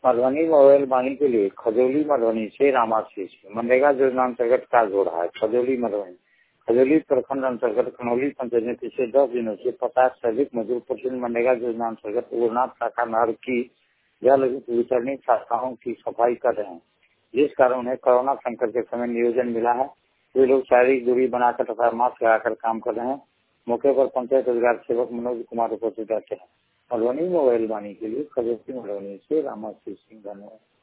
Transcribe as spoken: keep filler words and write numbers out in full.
Madhubani mobile वाणी के लिए खजौली मधुबनी से रामाशीष मनरेगा योजना अंतर्गत कार्य हो रहा है। खजौली मधुबनी खजौली प्रखंड अंतर्गत खनौली पंचायत में पिछले दस दिनों से पचास से अधिक मजदूर प्रतिदिन मनरेगा योजना अंतर्गत उड़नाथ शाखा नहर की जल वितरणी शाखाओं की सफाई कर रहे हैं, जिस कारण उन्हें कोरोना संकट के समय नियोजन मिला है। वे लोग शारीरिक दूरी बनाकर तथा मास्क लगाकर काम कर रहे हैं। मौके पर पंचायत रोजगार सेवक मनोज कुमार उपस्थित रहते हैं। मधुबनी मोबाइल वाणी के लिए खजौली मधुबनी से रामाशीष सिंह, धन्यवाद।